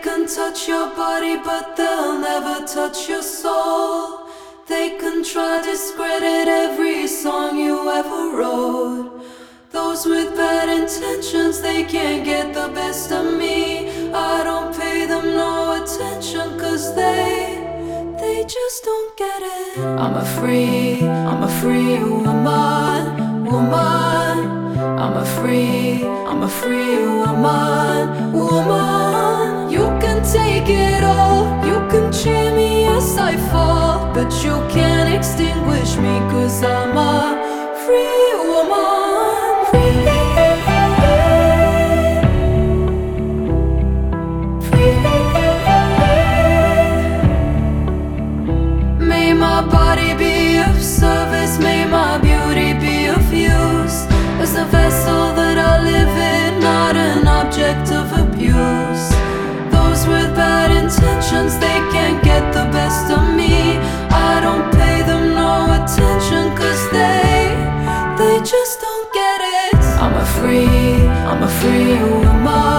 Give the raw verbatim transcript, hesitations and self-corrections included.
can touch your body, but they'll never touch your soul. They can try to discredit every song you ever wrote. Those with bad intentions, they can't get the best of me. I don't pay them no attention, cause they, they just don't get it. I'm a free, I'm a free woman, woman. I'm a free, I'm a free woman, woman. You can take it all, you can cheer me as I fall, but you can't extinguish me, cause I'm a free woman. Free. May my body be of service, may my beauty be of use, as a vessel that I live in, not an object of abuse. Those with bad intentions, they can't get the best of me. I don't pay them no attention, cause they, they just don't get it. I'm a free, I'm a free woman.